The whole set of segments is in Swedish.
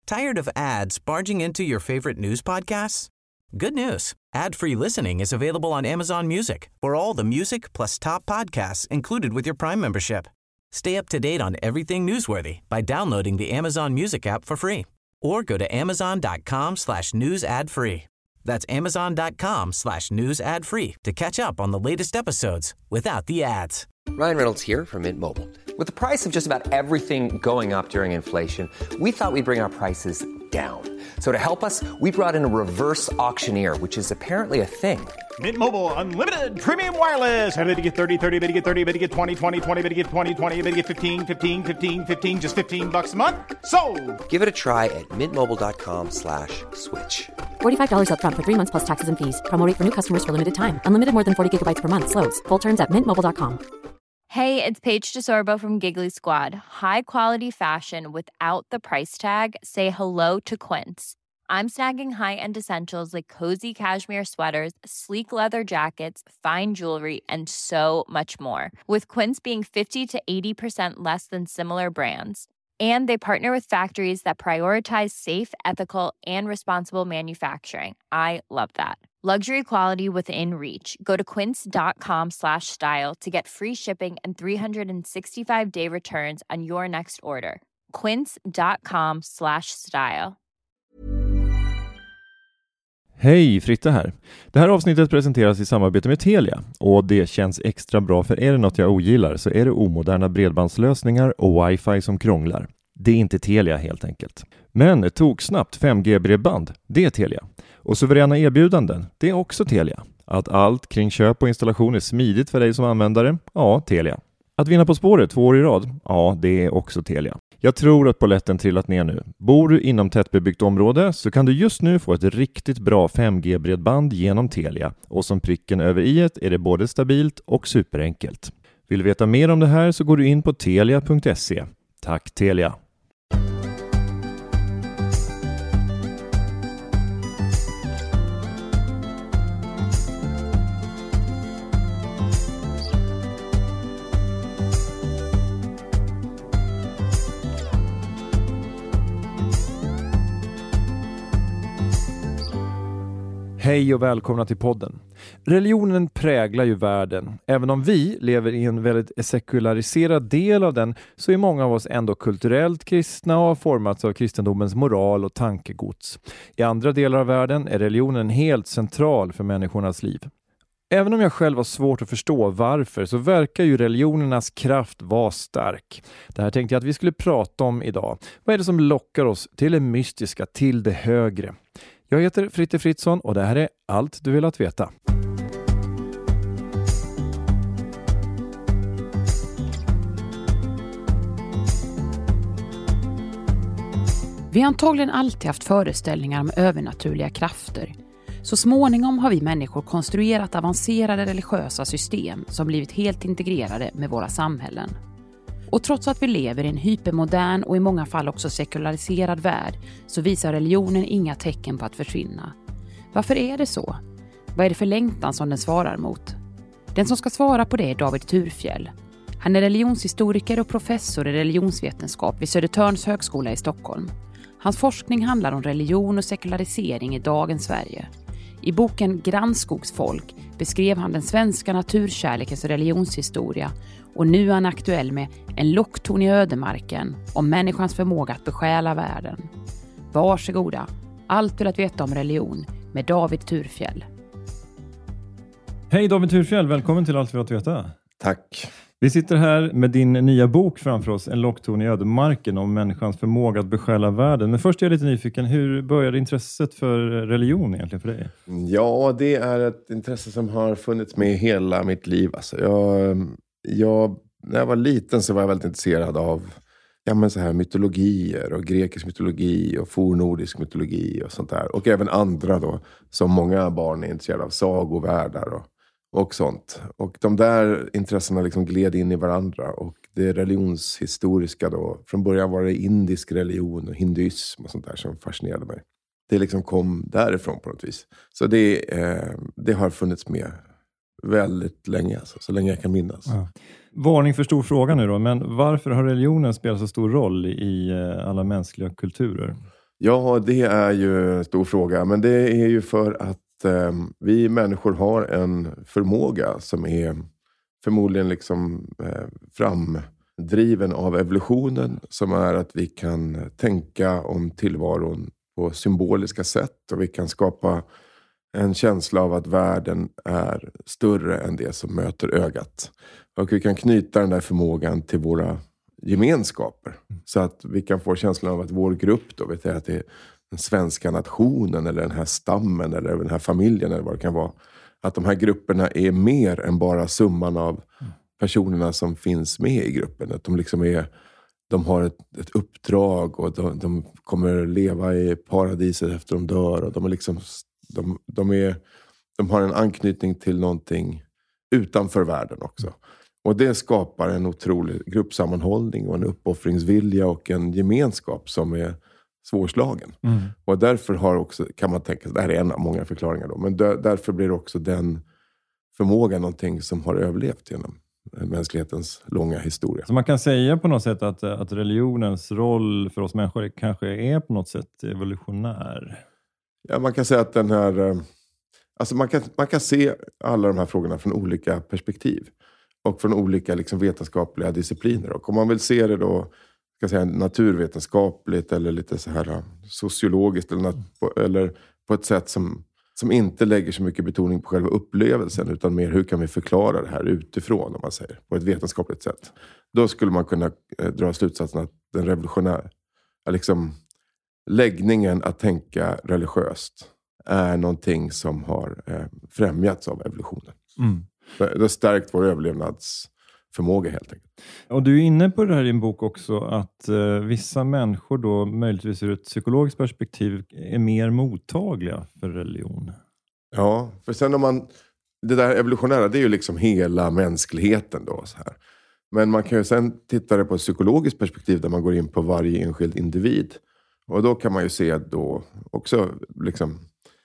Tired of ads barging into your favorite news podcasts? Good news. Ad-free listening is available on Amazon Music for all the music plus top podcasts included with your Prime membership. Stay up to date on everything newsworthy by downloading the Amazon Music app for free or go to amazon.com/news ad free. That's amazon.com/news ad free to catch up on the latest episodes without the ads. Ryan Reynolds here from Mint Mobile. With the price of just about everything going up during inflation, we thought we'd bring our prices down. So to help us, we brought in a reverse auctioneer, which is apparently a thing. Mint Mobile Unlimited Premium Wireless. How to get 30, 30, bit to get 30, bit to get 20, 20, 20, bit to get 20, 20, bit to get 15, 15, 15, 15, just $15 a month? Sold! Give it a try at mintmobile.com/switch. $45 up front for 3 months plus taxes and fees. Promo rate for new customers for limited time. Unlimited more than 40 gigabytes per month. Slows full terms at mintmobile.com. Hey, it's Paige DeSorbo from Giggly Squad. High quality fashion without the price tag. Say hello to Quince. I'm snagging high-end essentials like cozy cashmere sweaters, sleek leather jackets, fine jewelry, and so much more. With Quince being 50 to 80% less than similar brands. And they partner with factories that prioritize safe, ethical, and responsible manufacturing. I love that. Luxury quality within reach. Go to quince.com/style to get free shipping and 365-day returns on your next order. quince.com/style. Hej, Fritte här. Det här avsnittet presenteras i samarbete med Telia och det känns extra bra, för är det något jag ogillar så är det omoderna bredbandslösningar och wifi som krånglar. Det är inte Telia helt enkelt. Men ett toksnabbt 5G-bredband, det är Telia. Och suveräna erbjudanden, det är också Telia. Att allt kring köp och installation är smidigt för dig som användare, ja, Telia. Att vinna På spåret 2 år i rad, ja, det är också Telia. Jag tror att polletten trillat ner nu. Bor du inom tättbebyggt område så kan du just nu få ett riktigt bra 5G-bredband genom Telia. Och som pricken över i-et är det både stabilt och superenkelt. Vill du veta mer om det här så går du in på telia.se. Tack Telia! Hej och välkomna till podden. Religionen präglar ju världen. Även om vi lever i en väldigt sekulariserad del av den så är många av oss ändå kulturellt kristna och har formats av kristendomens moral och tankegods. I andra delar av världen är religionen helt central för människornas liv. Även om jag själv har svårt att förstå varför så verkar ju religionernas kraft vara stark. Det här tänkte jag att vi skulle prata om idag. Vad är det som lockar oss till det mystiska, till det högre? Jag heter Fritte Fritzson och det här är allt du vill att veta. Vi har antagligen alltid haft föreställningar om övernaturliga krafter. Så småningom har vi människor konstruerat avancerade religiösa system som blivit helt integrerade med våra samhällen. Och trots att vi lever i en hypermodern och i många fall också sekulariserad värld så visar religionen inga tecken på att försvinna. Varför är det så? Vad är det för längtan som den svarar mot? Den som ska svara på det är David Thurfjell. Han är religionshistoriker och professor i religionsvetenskap vid Södertörns högskola i Stockholm. Hans forskning handlar om religion och sekularisering i dagens Sverige. I boken Grannskogsfolk beskrev han den svenska naturkärlekens religionshistoria och nu är han aktuell med En lockton i ödemarken om människans förmåga att besjäla världen. Varsågoda, allt vill att veta om religion med David Thurfjell. Hej David Thurfjell, välkommen till Allt vill att veta. Tack. Vi sitter här med din nya bok framför oss, En lockton i ödemarken om människans förmåga att besjäla världen. Men först är jag lite nyfiken, hur började intresset för religion egentligen för dig? Ja, det är ett intresse som har funnits med hela mitt liv. Alltså när jag var liten så var jag väldigt intresserad av så här mytologier och grekisk mytologi och fornnordisk mytologi och sånt där. Och även andra då, som många barn är intresserade av, sagovärldar och sånt. Och de där intressena liksom gled in i varandra. Och det religionshistoriska då, från början var det indisk religion och hinduism och sånt där som fascinerade mig. Det liksom kom därifrån på något vis. Så det har funnits med väldigt länge, alltså, så länge jag kan minnas. Ja. Varning för stor fråga nu då, men varför har religionen spelat så stor roll i alla mänskliga kulturer? Ja, det är ju en stor fråga. Men det är ju för att vi människor har en förmåga som är förmodligen liksom framdriven av evolutionen. Som är att vi kan tänka om tillvaron på symboliska sätt. Och vi kan skapa en känsla av att världen är större än det som möter ögat. Och vi kan knyta den där förmågan till våra gemenskaper. Så att vi kan få känslan av att vår grupp då, vet jag, att det är den svenska nationen eller den här stammen eller den här familjen eller vad det kan vara. Att de här grupperna är mer än bara summan av personerna som finns med i gruppen. Att de liksom de har ett uppdrag och de kommer leva i paradiset efter de dör. Och de är liksom, de har en anknytning till någonting utanför världen också. Och det skapar en otrolig gruppsammanhållning och en uppoffringsvilja och en gemenskap som är svårslagen. Och därför har också, kan man tänka, det här är en av många förklaringar då, men därför blir också den förmågan någonting som har överlevt genom mänsklighetens långa historia. Så man kan säga på något sätt att religionens roll för oss människor kanske är på något sätt evolutionär? Ja, man kan säga att den här, alltså man kan se alla de här frågorna från olika perspektiv. Och från olika liksom vetenskapliga discipliner. Och om man vill se det då, ska jag säga, naturvetenskapligt eller lite så här sociologiskt eller på ett sätt som inte lägger så mycket betoning på själva upplevelsen, utan mer hur kan vi förklara det här utifrån, om man säger, på ett vetenskapligt sätt. Då skulle man kunna dra slutsatsen att den revolutionära liksom läggningen att tänka religiöst är någonting som har främjats av evolutionen. Det har stärkt vår överlevnadsförmåga helt enkelt. Och du är inne på det här i din bok också, att vissa människor då möjligtvis ur ett psykologiskt perspektiv är mer mottagliga för religion. Ja, för sen om man, det där evolutionära, det är ju liksom hela mänskligheten då så här. Men man kan ju sen titta det på ett psykologiskt perspektiv där man går in på varje enskild individ. Och då kan man ju se då också liksom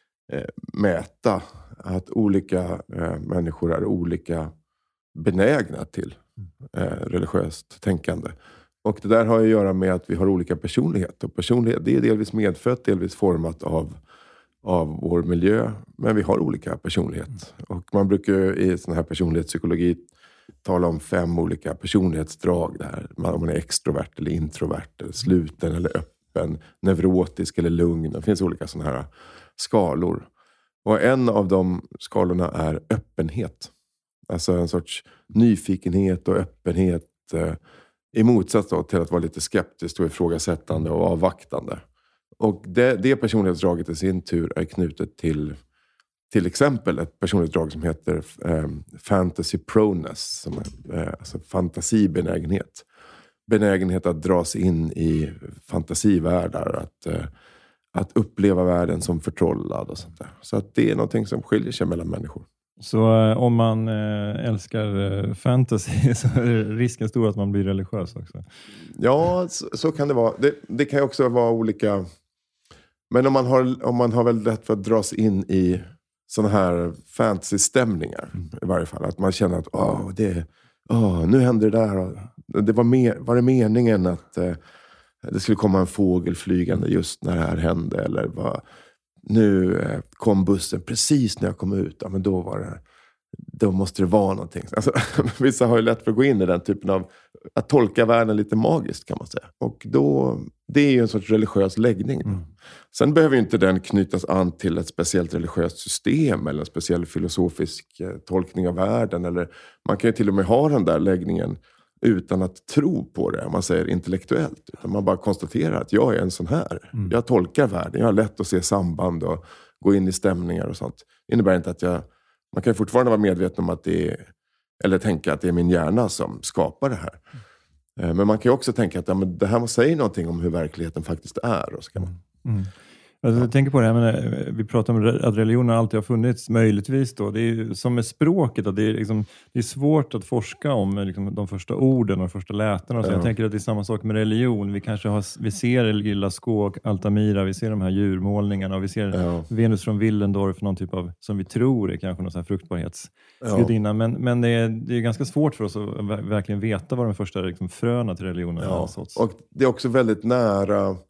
mäta att olika människor är olika benägna till religiöst tänkande. Och det där har att göra med att vi har olika personlighet. Och personlighet, det är delvis medfött, delvis format av vår miljö. Men vi har olika personlighet. Och man brukar i sån här personlighetspsykologi tala om 5 olika personlighetsdrag. Där. Om man är extrovert eller introvert, eller sluten eller öppen, neurotisk eller lugn. Det finns olika såna här skalor. Och en av de skalorna är öppenhet. Alltså en sorts nyfikenhet och öppenhet i motsats då till att vara lite skeptisk och ifrågasättande och avvaktande. Och det personlighetsdraget i sin tur är knutet till exempel ett personlighetsdrag som heter fantasy proness, som är alltså fantasibenägenhet. Benägenhet att dras in i fantasivärldar, att uppleva världen som förtrollad och sånt där. Så att det är någonting som skiljer sig mellan människor. Så om man älskar fantasy så är risken stor att man blir religiös också? Ja, så kan det vara. Det kan ju också vara olika. Men om man har väldigt lätt för att dras in i såna här fantasy-stämningar i varje fall. Att man känner att nu händer det där. Det var det meningen att det skulle komma en fågel flygande just när det här hände. Eller nu kom bussen precis när jag kom ut. Ja, men då måste det vara någonting. Alltså, vissa har ju lätt för att gå in i den typen av att tolka världen lite magiskt, kan man säga. Och då, det är ju en sorts religiös läggning. Sen behöver ju inte den knytas an till ett speciellt religiöst system eller en speciell filosofisk tolkning av världen. Eller man kan ju till och med ha den där läggningen utan att tro på det, om man säger intellektuellt. Utan man bara konstaterar att jag är en sån här. Jag tolkar världen, jag har lätt att se samband och gå in i stämningar och sånt. Det innebär inte att man kan fortfarande vara medveten om att eller tänka att det är min hjärna som skapar det här. Men man kan ju också tänka att det här måste säga någonting om hur verkligheten faktiskt är. Och så kan man. Jag tänker på det här, men vi pratar om att religionen alltid har funnits, möjligtvis då. Det är ju som med språket, att det är svårt att forska om liksom, de första orden och de första lätena. Så jag tänker att det är samma sak med religion. Vi ser Lilla Skåg, Altamira, vi ser de här djurmålningarna och vi ser Venus från Willendorf, någon typ av, som vi tror är kanske någon sån här fruktbarhetsgudinna. Men det är ganska svårt för oss att verkligen veta vad de första liksom, fröna till religionen har såtts. Och det är också väldigt nära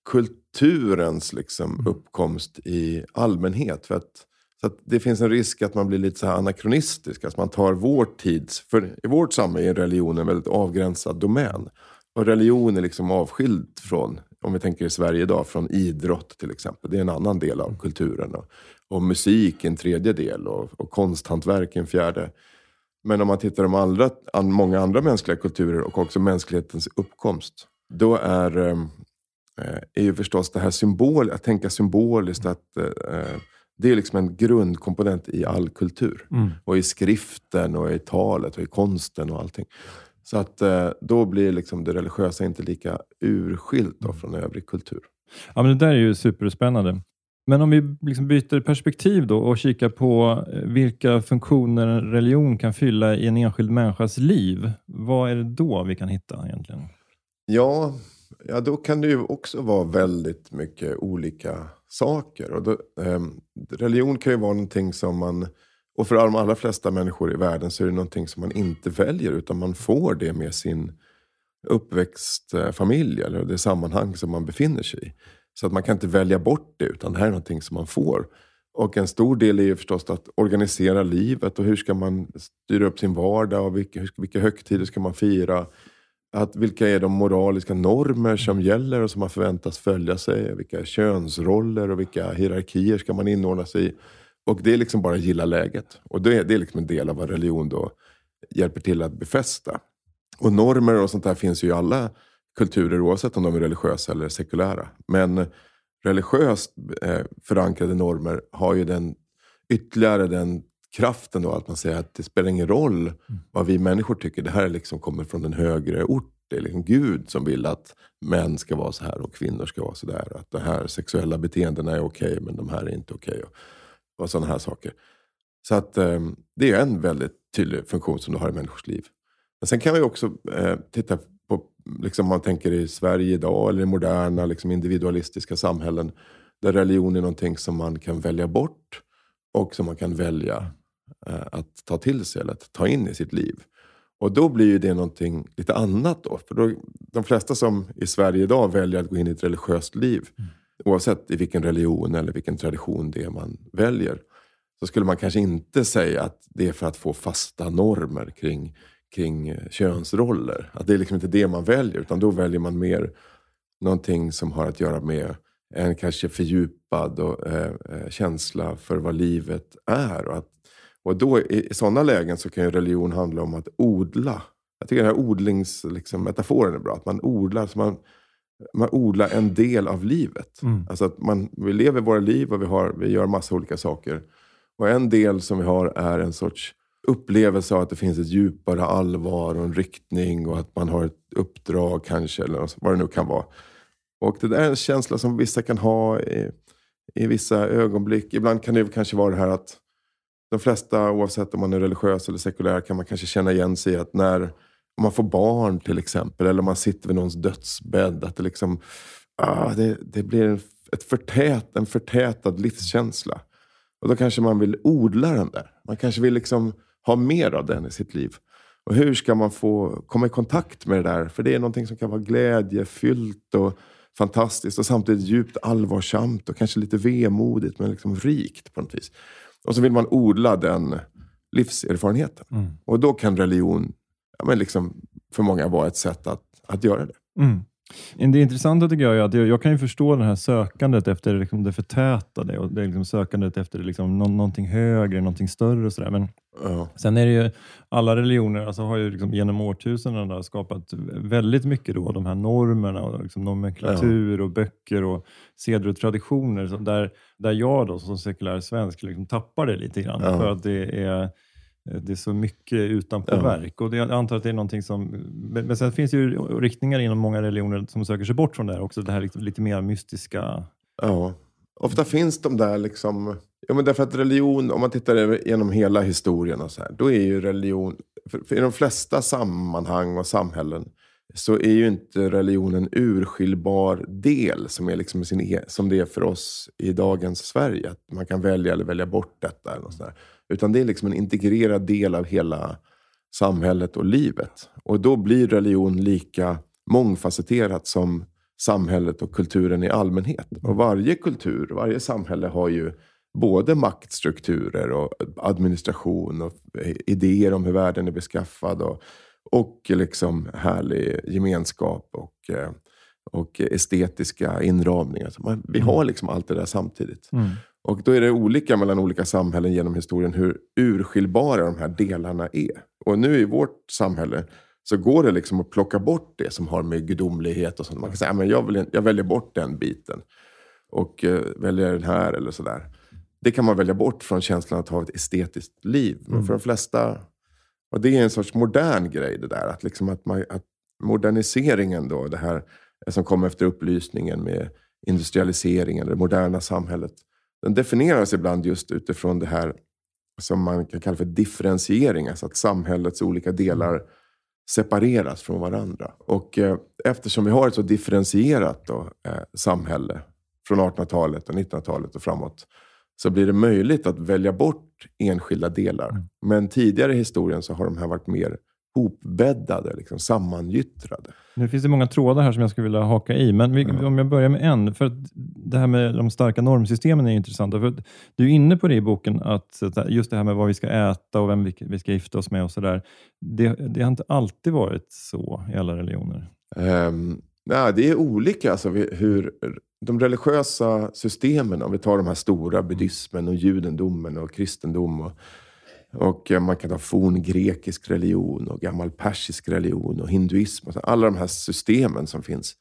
kulturens liksom uppkomst i allmänhet. Så att det finns en risk att man blir lite så här anakronistisk. Att man tar vår tids... För i vårt samhälle är religion en väldigt avgränsad domän. Och religion är liksom avskild från, om vi tänker i Sverige idag, från idrott till exempel. Det är en annan del av kulturen. Och musik en tredje del. Och konsthantverk en fjärde. Men om man tittar på många andra mänskliga kulturer och också mänsklighetens uppkomst. Då är ju förstås det här att tänka symboliskt att... Det är liksom en grundkomponent i all kultur. Och i skriften och i talet och i konsten och allting. Så att då blir liksom det religiösa inte lika urskilt då från övrig kultur. Ja, men det där är ju superspännande. Men om vi liksom byter perspektiv då och kikar på vilka funktioner en religion kan fylla i en enskild människas liv. Vad är det då vi kan hitta egentligen? Ja, då kan det ju också vara väldigt mycket olika saker. Och då, religion kan ju vara någonting som man, och för de allra flesta människor i världen så är det någonting som man inte väljer, utan man får det med sin uppväxtfamilj eller det sammanhang som man befinner sig i. Så att man kan inte välja bort det, utan det här är någonting som man får. Och en stor del är ju förstås att organisera livet och hur ska man styra upp sin vardag och vilka högtider ska man fira. Vilka är de moraliska normer som gäller och som man förväntas följa sig. Vilka könsroller och vilka hierarkier ska man inordna sig i. Och det är liksom bara gilla läget. Och det är liksom en del av vad religion då hjälper till att befästa. Och normer och sånt där finns ju i alla kulturer oavsett om de är religiösa eller sekulära. Men religiöst förankrade normer har ju den kraften då, att man säger att det spelar ingen roll vad vi människor tycker. Det här liksom kommer från en högre ort. Det är liksom Gud som vill att män ska vara så här och kvinnor ska vara så där. Att de här sexuella beteendena är okej, men de här är inte okej. Och sådana här saker. Så att det är en väldigt tydlig funktion som du har i människors liv. Men sen kan vi också titta på, liksom man tänker i Sverige idag eller i moderna liksom individualistiska samhällen där religion är någonting som man kan välja bort och som man kan välja att ta till sig eller att ta in i sitt liv. Och då blir ju det någonting lite annat då. För då, de flesta som i Sverige idag väljer att gå in i ett religiöst liv, oavsett i vilken religion eller vilken tradition det är man väljer, så skulle man kanske inte säga att det är för att få fasta normer kring könsroller. Att det är liksom inte det man väljer, utan då väljer man mer någonting som har att göra med en kanske fördjupad känsla för vad livet är. Och då i sådana lägen så kan ju religion handla om att odla. Jag tycker den här odlingsmetaforen är bra. Att man odlar, så man odlar en del av livet. Alltså att vi lever våra liv och vi gör massa olika saker. Och en del som vi har är en sorts upplevelse av att det finns ett djupare allvar och en riktning och att man har ett uppdrag kanske, eller vad det nu kan vara. Och det där är en känsla som vissa kan ha i vissa ögonblick. Ibland kan det kanske vara det här att de flesta, oavsett om man är religiös eller sekulär, kan man kanske känna igen sig att om man får barn till exempel, eller om man sitter vid någons dödsbädd, att det liksom det blir en förtätad livskänsla. Och då kanske man vill odla den där. Man kanske vill liksom ha mer av den i sitt liv. Och hur ska man få komma i kontakt med det där? För det är någonting som kan vara glädjefyllt och fantastiskt och samtidigt djupt allvarsamt och kanske lite vemodigt, men liksom rikt på något vis. Och så vill man odla den livserfarenheten. Och då kan religion liksom för många vara ett sätt att göra det. Det intressanta tycker jag är att jag kan ju förstå det här sökandet efter liksom det förtätade och det liksom sökandet efter liksom någonting högre, någonting större och sådär. Men sen är det ju, alla religioner alltså har ju liksom genom årtusenden skapat väldigt mycket då, de här normerna och liksom nomenklatur och böcker och seder och traditioner. Så där jag då som sekulär svensk liksom tappar det lite grann för att det är så mycket utanpå verk. Och jag antar att det är någonting som... Men sen finns ju riktningar inom många religioner som söker sig bort från det här också. Det här lite mer mystiska... Ja, ofta finns de där liksom... Ja, men därför att religion, om man tittar genom hela historien och så här, då är ju religion... För i de flesta sammanhang och samhällen så är ju inte religion en urskiljbar del som är liksom som det är för oss i dagens Sverige. Att man kan välja eller välja bort detta eller något sådär. Utan det är liksom en integrerad del av hela samhället och livet. Och då blir religion lika mångfacetterat som samhället och kulturen i allmänhet. Och varje kultur, varje samhälle har ju både maktstrukturer och administration och idéer om hur världen är beskaffad och liksom härlig gemenskap och estetiska inramningar. Så vi har liksom allt det där samtidigt. Och då är det olika mellan olika samhällen genom historien hur urskiljbara de här delarna är. Och nu i vårt samhälle så går det liksom att plocka bort det som har med gudomlighet och sånt. Man kan säga, men jag väljer bort den biten och väljer den här eller sådär. Det kan man välja bort från känslan att ha ett estetiskt liv. Men för de flesta, och det är en sorts modern grej det där, att moderniseringen då, det här som kom efter upplysningen med industrialiseringen, det moderna samhället, den definieras ibland just utifrån det här som man kan kalla för differentiering, alltså att samhällets olika delar separeras från varandra. Och eftersom vi har ett så differentierat samhälle från 1800-talet och 1900-talet och framåt, så blir det möjligt att välja bort enskilda delar. Men tidigare i historien så har de här varit mer hopbäddade, liksom sammangyttrade. Nu finns det många trådar här som jag skulle vilja haka i. Men om jag börjar med en. För att det här med de starka normsystemen är intressant. För att du är inne på det i boken, att just det här med vad vi ska äta och vem vi ska gifta oss med och sådär. Det har inte alltid varit så i alla religioner. Nej, det är olika. Alltså, hur de religiösa systemen, om vi tar de här stora buddhismen och judendomen och kristendom och man kan ta forngrekisk religion och gammal persisk religion och hinduism. Och alla de här systemen som finns,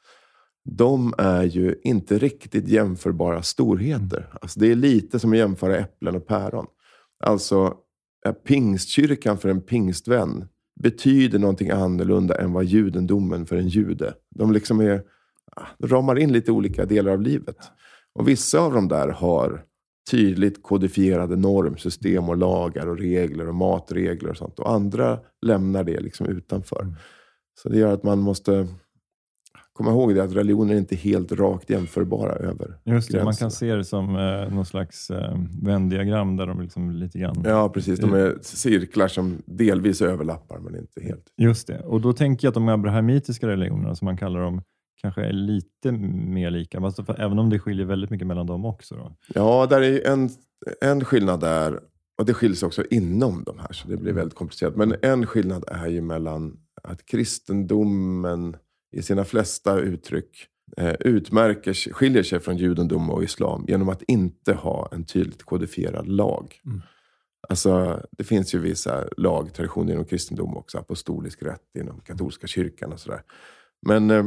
de är ju inte riktigt jämförbara storheter. Alltså det är lite som att jämföra äpplen och päron. Alltså pingstkyrkan för en pingstvän betyder någonting annorlunda än vad judendomen för en jude. De liksom ramar in lite olika delar av livet. Och vissa av dem där har tydligt kodifierade normsystem och lagar och regler och matregler och sånt. Och andra lämnar det liksom utanför. Så det gör att man måste komma ihåg det, att religioner är inte helt rakt jämförbara över just det, gränserna. man kan se det som någon slags vändiagram där de liksom lite grann... Ja, precis. De är cirklar som delvis överlappar, men inte helt. Just det. Och då tänker jag att de abrahamitiska religionerna, som man kallar dem, kanske är lite mer lika. Alltså, även om det skiljer väldigt mycket mellan dem också då. Ja, där är en skillnad där. Och det skiljer sig också inom de här, så det blir väldigt komplicerat. Men en skillnad är ju mellan att kristendomen i sina flesta uttryck skiljer sig från judendom och islam genom att inte ha en tydligt kodifierad lag. Alltså, det finns ju vissa lagtraditioner inom kristendom också, apostolisk rätt inom katolska kyrkan och sådär. Men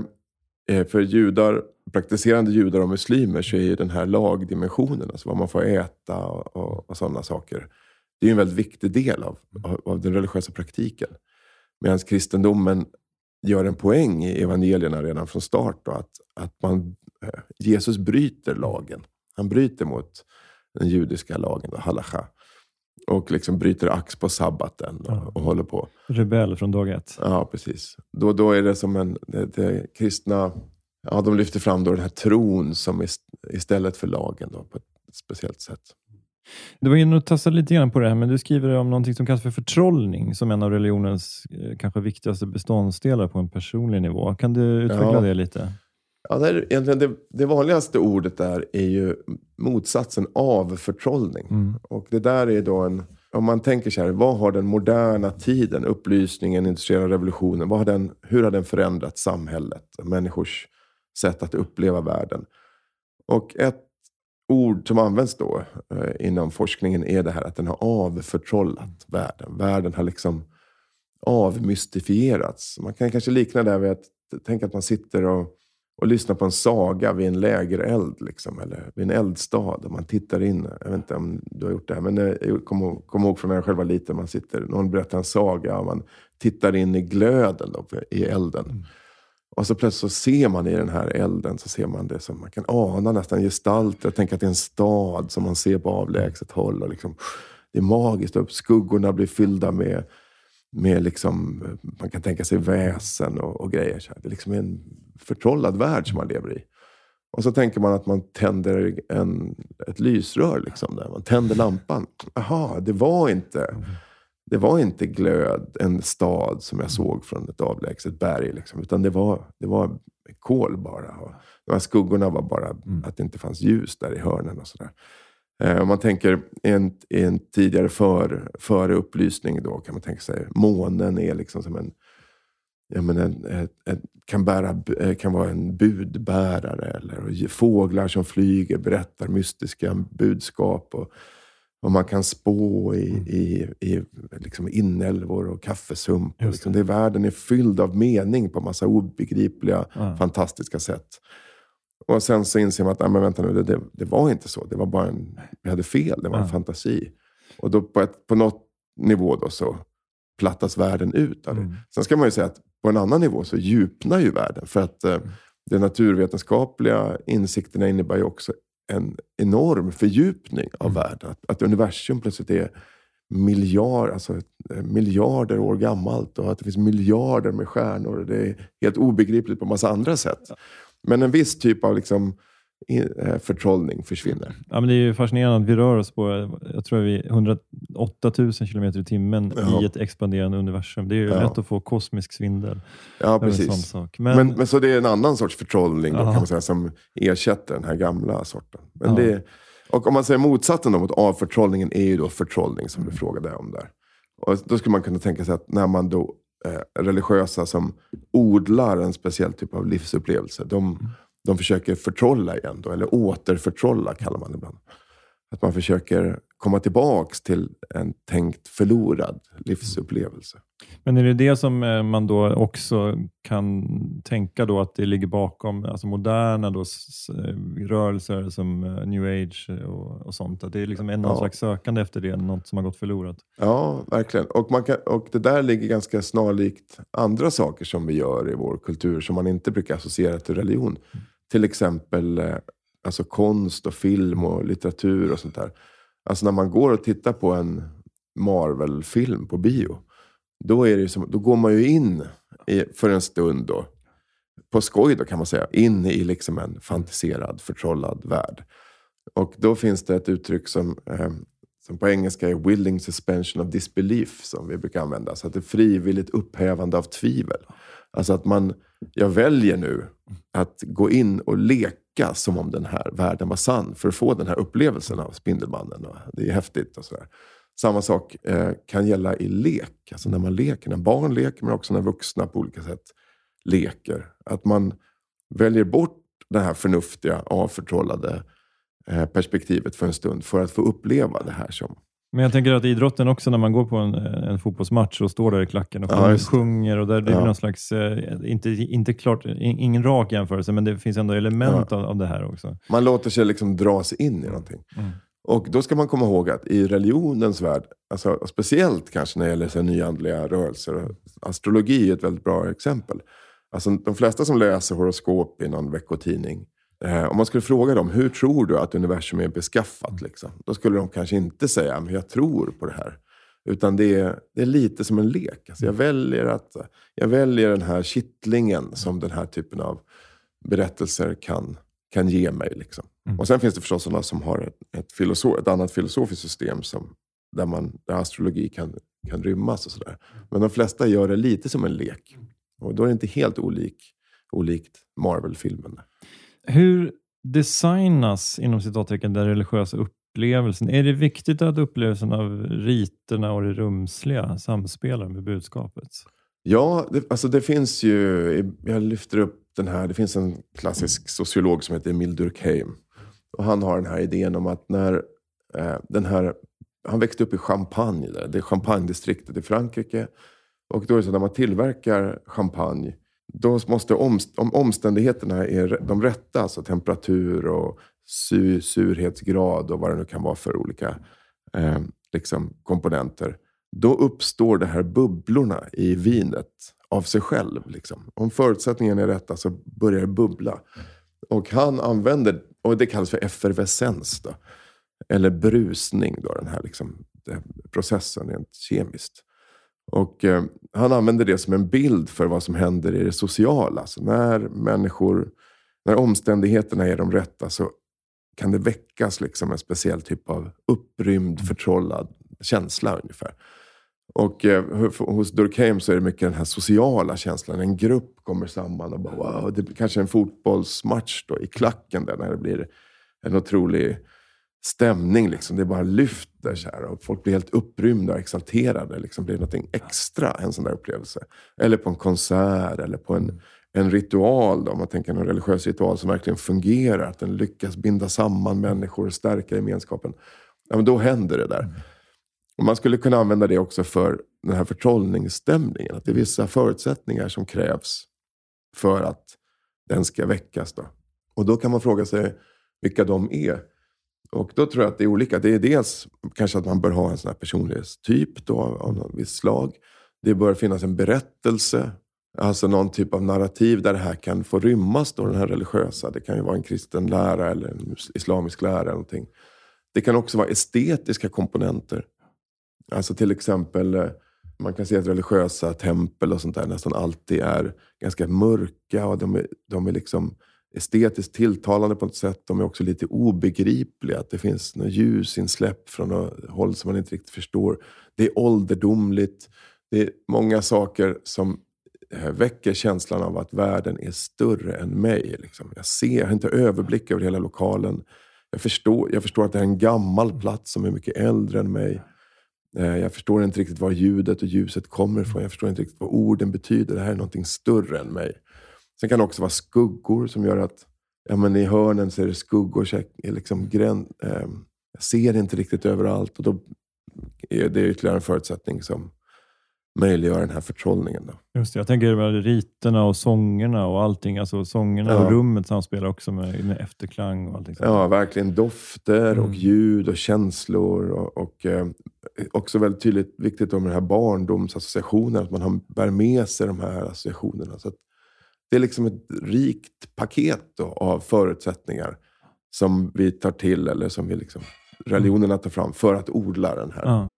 för praktiserande judar och muslimer så är ju den här lagdimensionen, alltså vad man får äta och sådana saker, det är ju en väldigt viktig del av den religiösa praktiken. Medan kristendomen gör en poäng i evangelierna redan från start då, att Jesus bryter lagen. Han bryter mot den judiska lagen, då, halacha. Och liksom bryter ax på sabbaten och håller på. Rebell från dag ett. Ja, precis. Då är det som det kristna, ja, de lyfter fram då den här tron som istället för lagen då, på ett speciellt sätt. Du var inne och tassade lite grann på det här, men du skriver om någonting som kallas för förtrollning som en av religionens kanske viktigaste beståndsdelar på en personlig nivå. Kan du utveckla det lite? Ja, det vanligaste ordet där är ju motsatsen av förtrollning. Och det där är då om man tänker så här, vad har den moderna tiden, upplysningen, industriella revolutionen, hur har den förändrat samhället, människors sätt att uppleva världen? Och ett ord som används då inom forskningen är det här att den har avförtrollat världen. Världen har liksom avmystifierats. Man kan kanske likna det här vid att tänka att man sitter och lyssnar på en saga vid en lägereld liksom, eller vid en eldstad och man tittar in. Jag vet inte om du har gjort det här, men jag kommer ihåg från när jag själv var liten, någon berättar en saga och man tittar in i glöden då, i elden. Och så plötsligt så ser man i den här elden, så ser man det som man kan ana nästan gestalter. Jag tänker att det är en stad som man ser på avlägset håll. Och liksom, det är magiskt, och skuggorna blir fyllda med liksom, man kan tänka sig väsen och grejer. Så det är liksom en förtrollad värld som man lever i. Och så tänker man att man tänder ett lysrör liksom där. Man tänder lampan. Aha, det var inte glöd, en stad som jag såg från ett avlägset berg liksom, utan det var kol bara. Och de här skuggorna var bara att det inte fanns ljus där i hörnen och sådär. Om man tänker en tidigare före upplysning då kan man tänka sig månen är liksom som kan vara en budbärare eller fåglar som flyger berättar mystiska budskap och man kan spå i liksom inälvor och kaffesump. Och liksom det världen är fylld av mening på massa obegripliga, fantastiska sätt. Och sen så inser man att men vänta nu, det var inte så. Det var bara vi hade fel, det var en fantasi. Och då på något nivå då så plattas världen ut av det. Sen ska man ju säga att på en annan nivå så djupnar ju världen. För att de naturvetenskapliga insikterna innebär ju också en enorm fördjupning av världen. Att universum plötsligt är miljarder år gammalt och att det finns miljarder med stjärnor. Det är helt obegripligt på massa andra sätt. Men en viss typ av liksom förtrollning försvinner. Ja, men det är ju fascinerande att vi rör oss på, jag tror vi 108 000 kilometer i timmen i ett expanderande universum. Det är ju lätt att få kosmisk svindel. Ja, precis. Men så det är en annan sorts förtrollning då, kan man säga, som ersätter den här gamla sorten. Men och om man säger motsatsen då, mot avförtrollningen är ju då förtrollning som du frågade om där. Och då skulle man kunna tänka sig att när man då religiösa som odlar en speciell typ av livsupplevelse, de försöker förtrolla igen då, eller återförtrolla kallar man det ibland. Att man försöker komma tillbaks till en tänkt förlorad livsupplevelse. Men är det som man då också kan tänka då att det ligger bakom alltså moderna då rörelser som New Age och sånt? Att det är liksom någon slags sökande efter det, något som har gått förlorat. Ja, verkligen. Och det där ligger ganska snarlikt andra saker som vi gör i vår kultur som man inte brukar associera till religion. Till exempel alltså konst och film och litteratur och sånt där. Alltså när man går och tittar på en Marvel-film på bio, då är det då går man ju in för en stund då, på skoj då kan man säga, in i liksom en fantiserad, förtrollad värld. Och då finns det ett uttryck som på engelska är willing suspension of disbelief som vi brukar använda. Så att det är frivilligt upphävande av tvivel. Alltså att jag väljer nu att gå in och leka som om den här världen var sann för att få den här upplevelsen av Spindelmannen. Och det är häftigt och sådär. Samma sak kan gälla i lek. Alltså när man leker, när barn leker men också när vuxna på olika sätt leker. Att man väljer bort det här förnuftiga, avförtrollade perspektivet för en stund för att få uppleva det här som. Men jag tänker att idrotten också, när man går på en fotbollsmatch och står där i klacken och sjunger och där det är någon slags, inte klart, ingen rak jämförelse, men det finns ändå element av det här också. Man låter sig liksom dras in i någonting. Och då ska man komma ihåg att i religionens värld, alltså speciellt kanske när det gäller så nyandliga rörelser, astrologi är ett väldigt bra exempel. Alltså de flesta som läser horoskop i någon veckotidning, om man skulle fråga dem, hur tror du att universum är beskaffat? Liksom? Då skulle de kanske inte säga, men jag tror på det här. Utan det är lite som en lek. Alltså jag väljer den här kittlingen som den här typen av berättelser kan ge mig. Liksom. Och sen finns det förstås sådana som har ett annat filosofiskt system där astrologi kan rymmas och sådär. Men de flesta gör det lite som en lek. Och då är det inte helt olikt Marvel-filmen. Hur designas inom citattecken den religiösa upplevelsen? Är det viktigt att upplevelsen av riterna och det rumsliga samspelar med budskapet? Ja, det finns ju, jag lyfter upp den här, det finns en klassisk sociolog som heter Emile Durkheim. Och han har den här idén om att när han växte upp i Champagne, det är Champagne-distriktet i Frankrike. Och då är det så att när man tillverkar champagne, då måste om omständigheterna är de rätta, alltså temperatur och surhetsgrad och vad det nu kan vara för olika liksom komponenter, då uppstår det här bubblorna i vinet av sig själv. Liksom. Om förutsättningarna är rätta så börjar det bubbla. Och han använder, och det kallas för effervescens då, eller brusning då, den här liksom, processen rent kemiskt. Och han använder det som en bild för vad som händer i det sociala. Så när omständigheterna är de rätta så kan det väckas liksom en speciell typ av upprymd, förtrollad känsla ungefär. Och hos Durkheim så är det mycket den här sociala känslan. En grupp kommer samman och bara wow, det blir kanske en fotbollsmatch då i klacken där när det blir en otrolig stämning liksom. Det bara lyfter så här och folk blir helt upprymda och exalterade. Liksom blir någonting extra, en sån där upplevelse. Eller på en konsert eller på en ritual då. Om man tänker en religiös ritual som verkligen fungerar. Att den lyckas binda samman människor och stärka gemenskapen. Ja, men då händer det där. Och man skulle kunna använda det också för den här förtrollningsstämningen. Att det är vissa förutsättningar som krävs för att den ska väckas då. Och då kan man fråga sig vilka de är. Och då tror jag att det är olika. Det är dels kanske att man bör ha en sån här personlighetstyp då, av något visst slag. Det bör finnas en berättelse. Alltså någon typ av narrativ där det här kan få rymmas då, den här religiösa. Det kan ju vara en kristen lära eller en islamisk lära eller någonting. Det kan också vara estetiska komponenter. Alltså till exempel, man kan se att religiösa tempel och sånt där nästan alltid är ganska mörka. Och de är liksom estetiskt tilltalande på något sätt. De är också lite obegripliga. Att det finns något ljusinsläpp från något håll som man inte riktigt förstår. Det är ålderdomligt. Det är många saker som väcker känslan av att världen är större än mig. Liksom. Jag har inte överblick över hela lokalen. Jag förstår att det är en gammal plats som är mycket äldre än mig. Jag förstår inte riktigt var ljudet och ljuset kommer ifrån. Jag förstår inte riktigt vad orden betyder. Det här är någonting större än mig. Sen kan det också vara skuggor som gör att i hörnen så är det skuggor. Liksom jag ser inte riktigt överallt. Och då är det ytterligare en förutsättning som möjliggör den här förtrollningen då. Just det, jag tänker med riterna och sångerna och allting. Alltså sångerna och rummet samspelar också med efterklang och allting. Ja, verkligen dofter och ljud och känslor. Och också väldigt tydligt viktigt med den här barndomsassociationen. Att man bär med sig de här associationerna. Så att det är liksom ett rikt paket då, av förutsättningar som vi tar till eller som vi liksom, religionerna tar fram för att odla den här. Ja.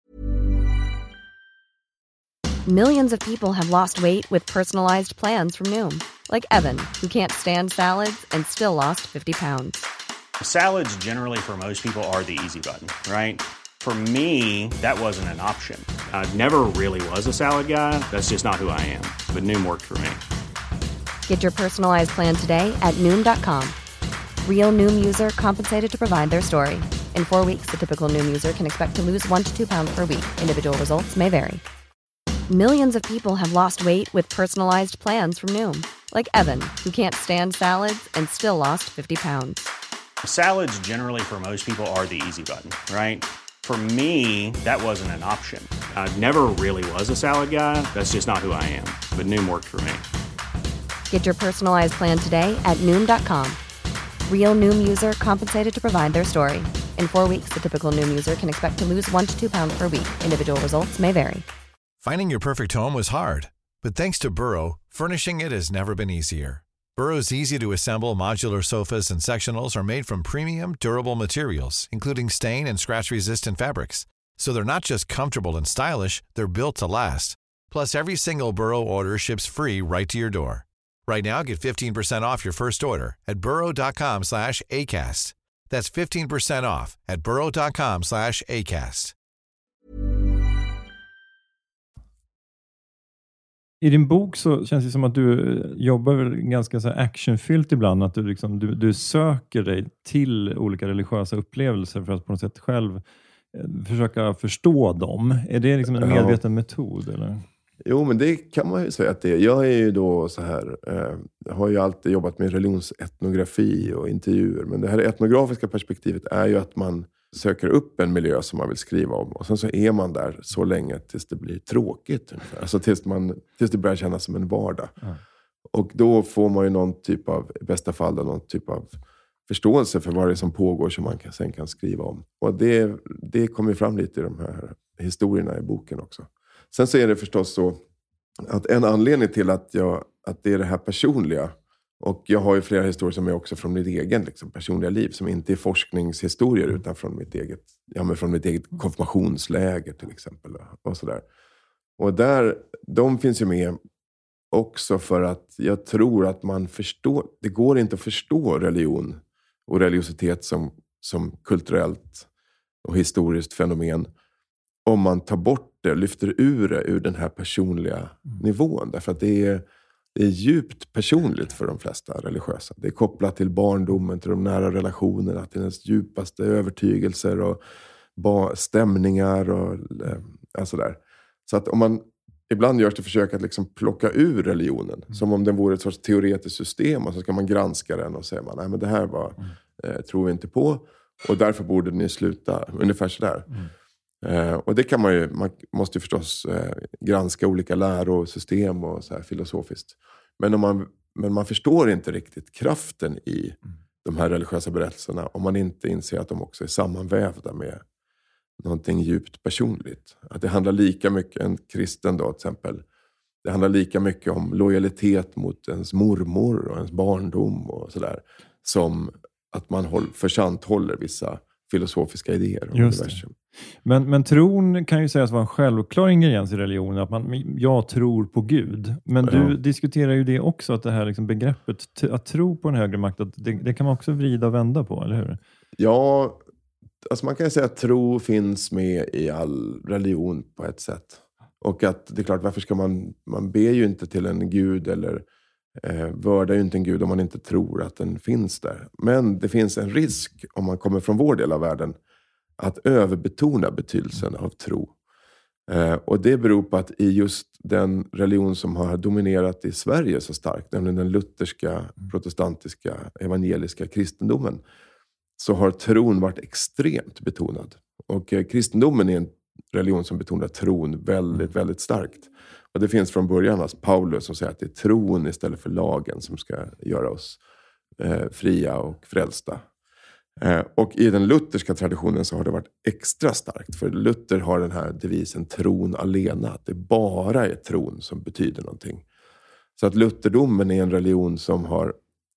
Millions of people have lost weight with personalized plans from Noom. Like Evan, who can't stand salads and still lost 50 pounds. Salads generally for most people are the easy button, right? For me, that wasn't an option. I never really was a salad guy. That's just not who I am. But Noom worked for me. Get your personalized plan today at Noom.com. Real Noom user compensated to provide their story. In 4 weeks, the typical Noom user can expect to lose 1 to 2 pounds per week. Individual results may vary. Millions of people have lost weight with personalized plans from Noom. Like Evan, who can't stand salads and still lost 50 pounds. Salads generally for most people are the easy button, right? For me, that wasn't an option. I never really was a salad guy. That's just not who I am. But Noom worked for me. Get your personalized plan today at Noom.com. Real Noom user compensated to provide their story. In 4 weeks, the typical Noom user can expect to lose 1 to 2 pounds per week. Individual results may vary. Finding your perfect home was hard, but thanks to Burrow, furnishing it has never been easier. Burrow's easy-to-assemble modular sofas and sectionals are made from premium, durable materials, including stain and scratch-resistant fabrics. So they're not just comfortable and stylish, they're built to last. Plus, every single Burrow order ships free right to your door. Right now, get 15% off your first order at burrow.com/ACAST. That's 15% off at burrow.com/ACAST. I din bok så känns det som att du jobbar väl ganska så actionfyllt ibland. Att du söker dig till olika religiösa upplevelser för att på något sätt själv försöka förstå dem. Är det liksom en medveten metod? Eller? Jo, men det kan man ju säga att det är. Jag är ju då så här, jag har ju alltid jobbat med religionsetnografi och intervjuer. Men det här etnografiska perspektivet är ju att man söker upp en miljö som man vill skriva om. Och sen så är man där så länge tills det blir tråkigt. Alltså tills det börjar kännas som en vardag. Mm. Och då får man ju någon typ av, i bästa fall då, någon typ av förståelse för vad det är som pågår som man sen kan skriva om. Och det kommer fram lite i de här historierna i boken också. Sen så är det förstås så att en anledning till att det är det här personliga. Och jag har ju flera historier som är också från mitt egen liksom, personliga liv. Som inte är forskningshistorier utan från mitt eget konfirmationsläger till exempel. Och sådär. Och de finns ju med också för att jag tror att man förstår. Det går inte att förstå religion och religiositet som kulturellt och historiskt fenomen. Om man tar bort det, lyfter ur det ur den här personliga nivån. Därför att det är djupt personligt för de flesta religiösa. Det är kopplat till barndomen, till de nära relationerna, till ens djupaste övertygelser och stämningar och sådär. Så att om man ibland görs det försök att liksom plocka ur religionen, som om den vore ett sorts teoretiskt system, och så ska man granska den och säga nej, men det här tror vi inte på, och därför borde ni sluta, ungefär sådär. Och det kan man måste ju förstås granska olika lärosystem och så här filosofiskt. Men man förstår inte riktigt kraften i de här religiösa berättelserna om man inte inser att de också är sammanvävda med någonting djupt personligt. Att det handlar lika mycket, en kristen då till exempel, det handlar lika mycket om lojalitet mot ens mormor och ens barndom och sådär, som att man försant håller vissa filosofiska idéer om universum. Men tron kan ju sägas vara en självklar ingrediens i religionen, att jag tror på Gud. Men du diskuterar ju det också, att det här liksom begreppet att tro på en högre makt, att det kan man också vrida och vända på, eller hur? Ja, alltså man kan säga att tro finns med i all religion på ett sätt. Och att det är klart, varför ska man ber ju inte till en gud eller vördar ju inte en gud om man inte tror att den finns där. Men det finns en risk, om man kommer från vår del av världen, att överbetona betydelsen av tro. Och det beror på att i just den religion som har dominerat i Sverige så starkt, nämligen den lutherska, protestantiska, evangeliska kristendomen, så har tron varit extremt betonad. Och kristendomen är en religion som betonar tron väldigt, väldigt starkt. Och det finns från början Paulus som säger att det är tron istället för lagen som ska göra oss fria och frälsta. Och i den lutherska traditionen så har det varit extra starkt. För Luther har den här devisen tron alena. Att det bara är tron som betyder någonting. Så att lutherdomen är en religion som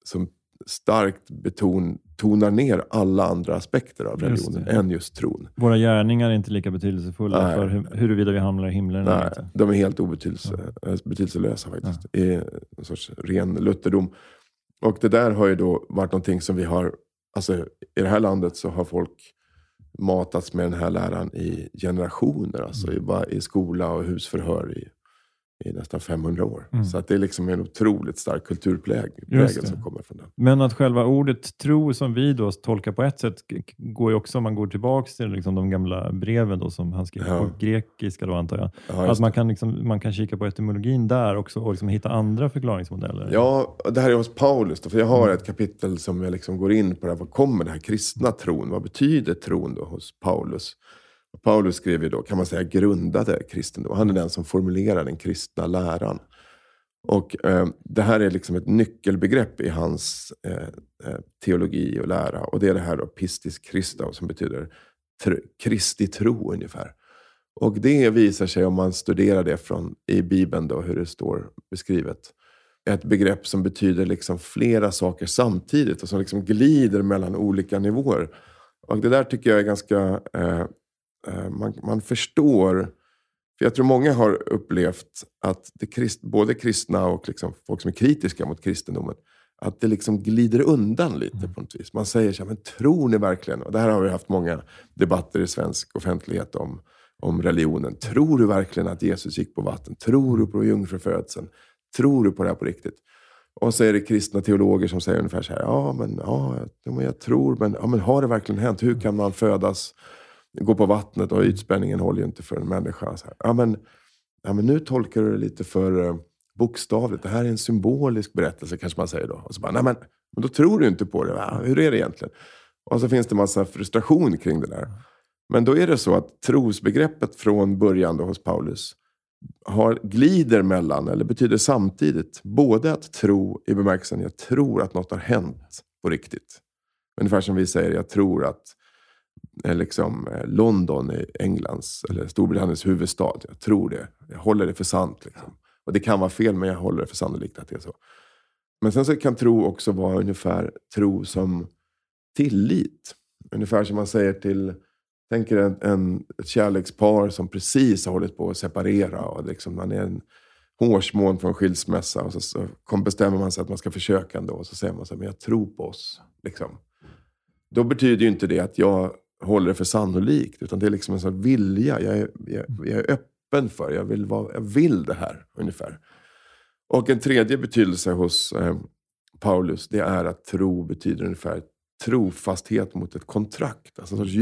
starkt tonar ner alla andra aspekter av religionen än just tron. Våra gärningar är inte lika betydelsefulla för huruvida vi hamnar i himlen. Nej, de är helt betydelselösa faktiskt. I en sorts ren lutherdom. Och det där har ju då varit någonting som vi har, alltså i det här landet så har folk matats med den här läran i generationer. Alltså i skola och husförhör i nästan 500 år. Så att det är liksom en otroligt stark kulturprägel som kommer från den. Men att själva ordet tro som vi då tolkar på ett sätt går ju också, om man går tillbaka till liksom de gamla breven då, som han skrev på grekiska då, antar jag. Ja, att man kan kika på etymologin där också och liksom hitta andra förklaringsmodeller. Ja, det här är hos Paulus då, för jag har ett kapitel som jag liksom går in på det här, vad kommer det här kristna tron, vad betyder tron då hos Paulus? Paulus skrev ju då, kan man säga, grundade kristendom. Han är den som formulerar den kristna läran. Och det här är liksom ett nyckelbegrepp i hans teologi och lära. Och det är det här då, pistis Christo, som betyder Kristi tro ungefär. Och det visar sig, om man studerar det i Bibeln då, hur det står beskrivet, ett begrepp som betyder liksom flera saker samtidigt och som liksom glider mellan olika nivåer. Och det där tycker jag är ganska... Man förstår, för jag tror många har upplevt att både kristna och liksom folk som är kritiska mot kristendomen, att det liksom glider undan lite på något vis. Man säger så här, men tror ni verkligen, och det här har vi haft många debatter i svensk offentlighet om religionen. Tror du verkligen att Jesus gick på vatten? Tror du på jungfrufödseln? Tror du på det här på riktigt? Och så är det kristna teologer som säger ungefär så här, men jag tror, men har det verkligen hänt? Hur kan man födas, gå på vattnet, och ytspänningen håller ju inte för en människa. Så här. Men nu tolkar du det lite för bokstavligt. Det här är en symbolisk berättelse, kanske man säger då. Och så bara, men då tror du inte på det. Va? Hur är det egentligen? Och så finns det massa frustration kring det där. Men då är det så att trosbegreppet från början då hos Paulus glider mellan, eller betyder samtidigt, både att tro i bemärkelsen jag tror att något har hänt på riktigt. Ungefär som vi säger, jag tror att liksom London är Englands eller Storbritanniens huvudstad. Jag tror det. Jag håller det för sant. Liksom. Och det kan vara fel, men jag håller det för sannolikt att det är så. Men sen så kan tro också vara ungefär tro som tillit. Ungefär som man säger till, tänker ett kärlekspar som precis har hållit på att separera. Och liksom man är en hårsmån från skilsmässa. Och så bestämmer man sig att man ska försöka ändå. Och så säger man så här, men jag tror på oss. Liksom. Då betyder ju inte det att jag håller det för sannolikt, utan det är liksom en sån vilja. Jag är öppen för. Jag vill det här ungefär. Och en tredje betydelse hos Paulus, det är att tro betyder ungefär trofasthet mot ett kontrakt. Alltså en sorts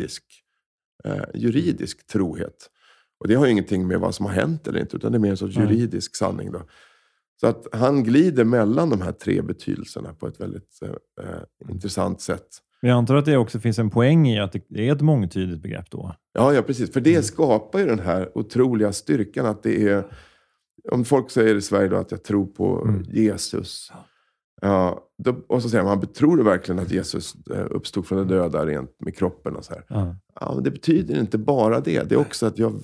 juridisk trohet. Och det har ju ingenting med vad som har hänt eller inte, utan det är mer en sorts juridisk sanning då. Så att han glider mellan de här tre betydelserna på ett väldigt intressant sätt. Men jag antar att det också finns en poäng i att det är ett mångtydigt begrepp då. Ja, precis. För det skapar ju den här otroliga styrkan att det är... Om folk säger i Sverige då att jag tror på Jesus. Ja, och så säger man tror du verkligen att Jesus uppstod från de döda rent med kroppen och så här. Ja, men det betyder inte bara det. Det är också att jag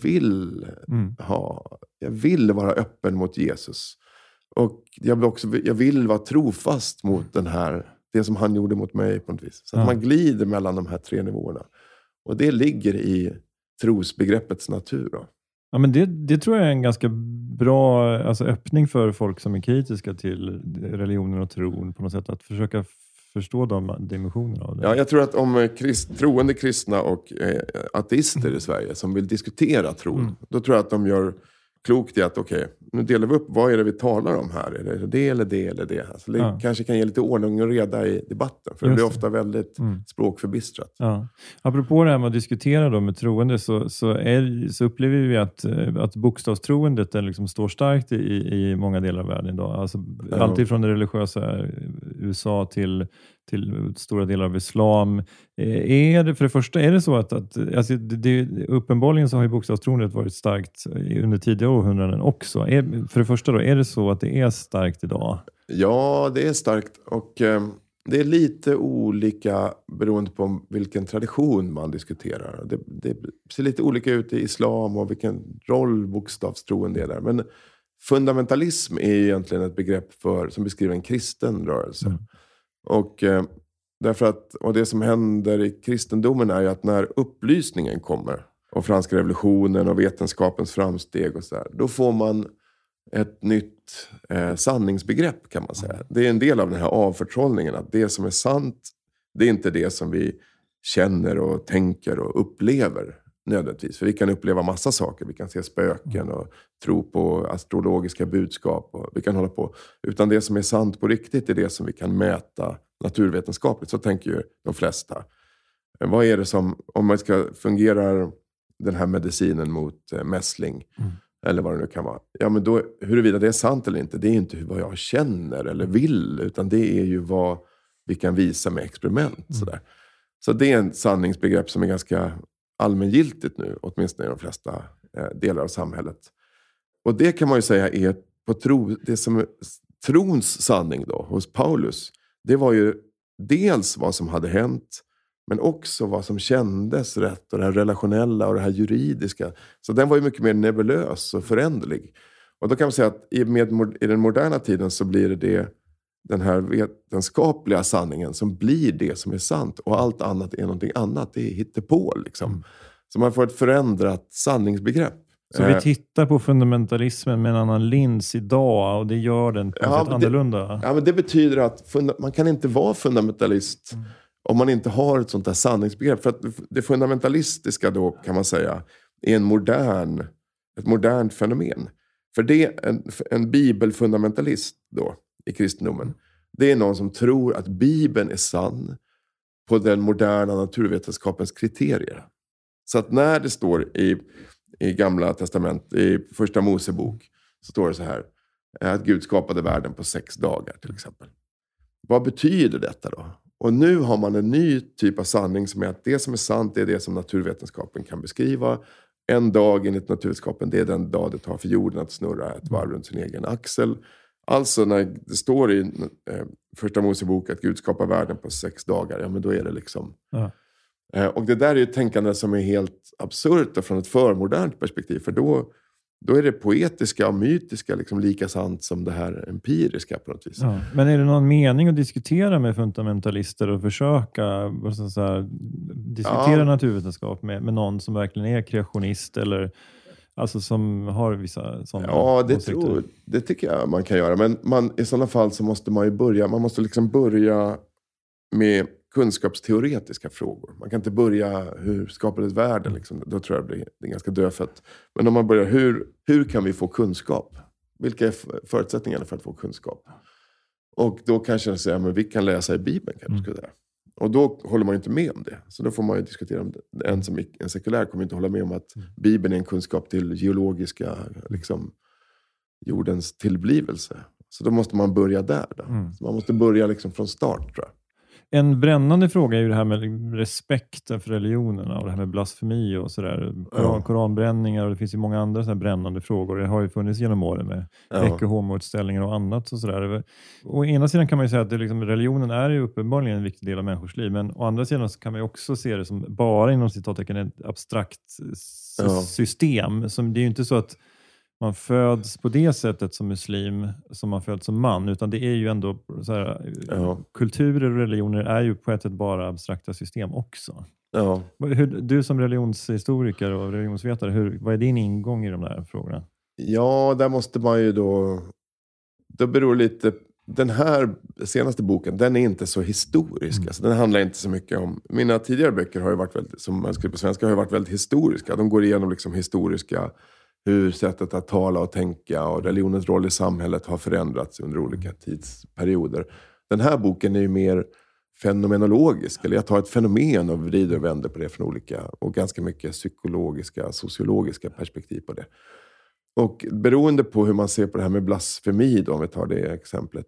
vill vara öppen mot Jesus. Och jag vill vara trofast mot det som han gjorde mot mig på något vis. Så att man glider mellan de här tre nivåerna. Och det ligger i trosbegreppets natur då. Ja, men det tror jag är en ganska bra öppning för folk som är kritiska till religionen och tron på något sätt. Att försöka förstå de dimensionerna av det. Ja, jag tror att om troende kristna och ateister i Sverige som vill diskutera tron, då tror jag att de gör klokt i att nu delar vi upp, vad är det vi talar om här? Är det eller det eller det? Alltså det kanske kan ge lite ordning och reda i debatten. För det blir ofta väldigt språkförbistrat. Ja. Apropå det här med att diskutera då med troende så upplever vi att bokstavstroendet liksom står starkt i många delar av världen idag. Alltså, alltid från det religiösa USA till stora delar av islam. För det första, är det så att uppenbarligen så har ju bokstavstroendet varit starkt under tidigare århundraden också. För det första då, är det så att det är starkt idag? Ja, det är starkt och det är lite olika beroende på vilken tradition man diskuterar. Det ser lite olika ut i islam och vilken roll bokstavstroende är där. Men fundamentalism är egentligen ett begrepp som beskriver en kristen rörelse. Och och det som händer i kristendomen är ju att när upplysningen kommer och franska revolutionen och vetenskapens framsteg och så där, då får man ett nytt sanningsbegrepp kan man säga. Det är en del av den här avförtrollningen att det som är sant, det är inte det som vi känner och tänker och upplever nödvändigtvis. För vi kan uppleva massa saker. Vi kan se spöken och tro på astrologiska budskap och vi kan hålla på. Utan det som är sant på riktigt är det som vi kan mäta naturvetenskapligt. Så tänker ju de flesta. Vad är det som, om man ska fungera den här medicinen mot mässling eller vad det nu kan vara. Ja, men då, huruvida det är sant eller inte, det är inte vad jag känner eller vill, utan det är ju vad vi kan visa med experiment. Sådär. Så det är en sanningsbegrepp som är ganska allmängiltigt nu, åtminstone i de flesta delar av samhället. Och det kan man ju säga är det som är trons sanning då, hos Paulus. Det var ju dels vad som hade hänt, men också vad som kändes rätt och det här relationella och det här juridiska. Så den var ju mycket mer nebulös och föränderlig. Och då kan man säga att i den moderna tiden så blir det den här vetenskapliga sanningen som blir det som är sant. Och allt annat är någonting annat. Det är hittepå liksom. Så man får ett förändrat sanningsbegrepp. Så vi tittar på fundamentalismen med en annan lins idag och det gör den på ett annorlunda. Ja, men det betyder att man kan inte vara fundamentalist om man inte har ett sånt här sanningsbegrepp. För att det fundamentalistiska då kan man säga är ett modernt fenomen. För det är en bibelfundamentalist då i kristendomen. Det är någon som tror att Bibeln är sann på den moderna naturvetenskapens kriterier. Så att när det står i Gamla testament, i Första Mosebok, så står det så här att Gud skapade världen på 6 dagar till exempel. Vad betyder detta då? Och nu har man en ny typ av sanning som är att det som är sant är det som naturvetenskapen kan beskriva. En dag enligt naturvetenskapen, det är den dag det tar för jorden att snurra ett varv runt sin egen axel. Alltså när det står i Första Mosebok att Gud skapar världen på 6 dagar, ja men då är det liksom... Ja. Och det där är ju ett tänkande som är helt absurt från ett förmodernt perspektiv. För då är det poetiska och mytiska liksom lika sant som det här empiriska på något vis. Ja. Men är det någon mening att diskutera med fundamentalister och försöka diskutera naturvetenskap med någon som verkligen är kreationist eller alltså som har vissa sådana åsikter? Det tycker jag man kan göra. Men i sådana fall så måste man ju börja liksom börja med kunskapsteoretiska frågor. Man kan inte börja hur skapades världen liksom. Då tror jag det är ganska dödfött. Men om man börjar hur kan vi få kunskap? Vilka är förutsättningarna för att få kunskap? Och då kanske jag säger, men vi kan läsa i Bibeln kanske. Och då håller man ju inte med om det. Så då får man ju diskutera om det. En sekulär kommer inte hålla med om att Bibeln är en kunskap till geologiska liksom, jordens tillblivelse. Så då måste man börja där. Då. Så man måste börja liksom från start, tror jag. En brännande fråga är ju det här med respekten för religionerna och det här med blasfemi och sådär. Koranbränningar, och det finns ju många andra så här brännande frågor. Det har ju funnits genom åren med Ecce Homo-utställningar och annat och sådär. Å ena sidan kan man ju säga att det liksom, religionen är ju uppenbarligen en viktig del av människors liv. Men å andra sidan så kan man ju också se det som bara inom citattecken ett abstrakt system. Som, det är ju inte så att man föds på det sättet som muslim som man föds som man, utan det är ju ändå så här, kulturer och religioner är ju på ett sätt bara abstrakta system också. Ja. Du som religionshistoriker och religionsvetare, vad är din ingång i de där frågorna? Ja, där måste man ju då beror lite, den här senaste boken, den är inte så historisk. Alltså, den handlar inte så mycket om, mina tidigare böcker har ju varit väldigt, som man skriver på svenska, har ju varit väldigt historiska. De går igenom liksom historiska, hur sättet att tala och tänka och religionens roll i samhället har förändrats under olika tidsperioder. Den här boken är ju mer fenomenologisk. Eller jag tar ett fenomen och vrider och vänder på det från olika och ganska mycket psykologiska, sociologiska perspektiv på det. Och beroende på hur man ser på det här med blasfemi då, om vi tar det exemplet,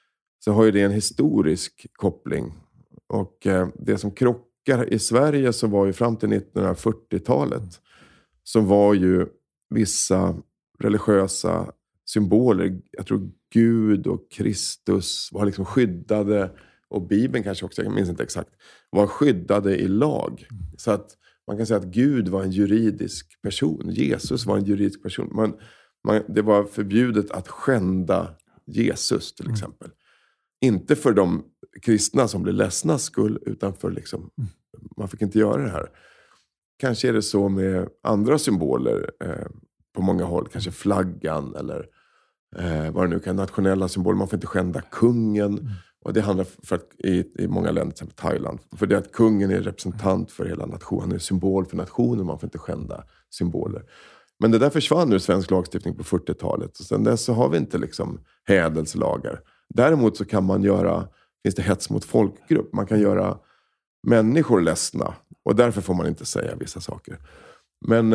så har ju det en historisk koppling. Och det som krockar i Sverige så var ju fram till 1940-talet så var ju vissa religiösa symboler, jag tror Gud och Kristus var liksom skyddade, och Bibeln kanske också, jag minns inte exakt, var skyddade i lag. Så att man kan säga att Gud var en juridisk person, Jesus var en juridisk person. Det var förbjudet att skända Jesus till exempel. Inte för de kristna som blev ledsna skull, utan för liksom, man fick inte göra det här. Kanske är det så med andra symboler på många håll. Kanske flaggan eller vad det nu kan, nationella symboler. Man får inte skända kungen. Och det handlar för att i många länder, till exempel Thailand. För det att kungen är representant för hela nationen. Han är symbol för nationen. Man får inte skända symboler. Men det där försvann ur svensk lagstiftning på 40-talet. Och sen dess så har vi inte liksom hädelslagar. Däremot så kan man finns det hets mot folkgrupp. Man kan göra människor ledsna. Och därför får man inte säga vissa saker. Men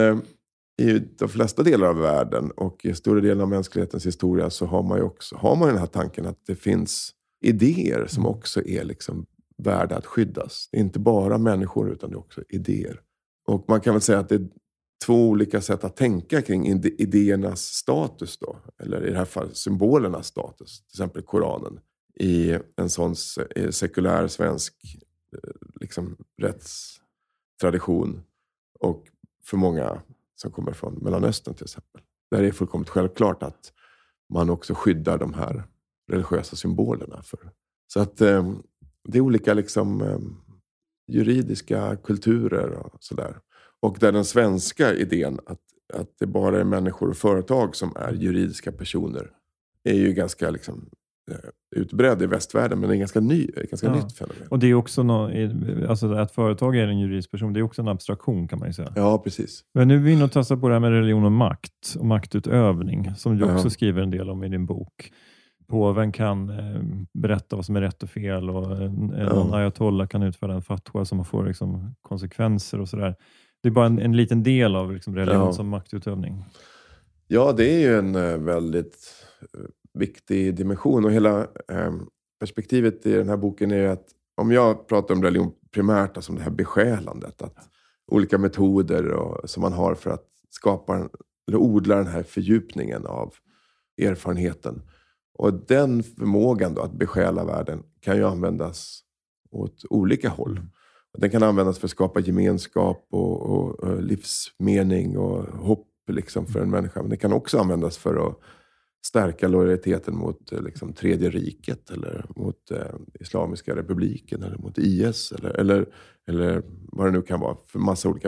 i de flesta delar av världen och i större delen av mänsklighetens historia så har man den här tanken att det finns idéer som också är liksom värda att skyddas. Det är inte bara människor utan det är också idéer. Och man kan väl säga att det är två olika sätt att tänka kring idéernas status då. Eller i det här fallet symbolernas status. Till exempel Koranen. I en sån sekulär svensk liksom rättstradition. Och för många som kommer från Mellanöstern till exempel. Där är det fullkomligt självklart att man också skyddar de här religiösa symbolerna för. Så att det är olika liksom juridiska kulturer och sådär. Och där den svenska idén att det bara är människor och företag som är juridiska personer är ju ganska liksom utbredd i västvärlden, men det är ganska nytt fenomen. Och det är också alltså att företag är en juridisk person, det är också en abstraktion kan man ju säga. Ja, precis. Men nu är vi inne och tassar på det här med religion och makt och maktutövning som du också skriver en del om i din bok. Påven kan berätta vad som är rätt och fel och någon ayatollah kan utföra en fatwa som får liksom konsekvenser och sådär. Det är bara en liten del av liksom religion som maktutövning. Ja, det är ju en väldigt viktig dimension och hela perspektivet i den här boken är att om jag pratar om religion primärt, alltså om det här besjälandet, att olika metoder som man har för att skapa eller odla den här fördjupningen av erfarenheten. Och den förmågan då att besjäla världen kan ju användas åt olika håll. Den kan användas för att skapa gemenskap och livsmening och hopp liksom för en människa. Men det kan också användas för att stärka lojaliteten mot liksom, Tredje riket eller mot Islamiska republiken eller mot IS eller vad det nu kan vara för massa olika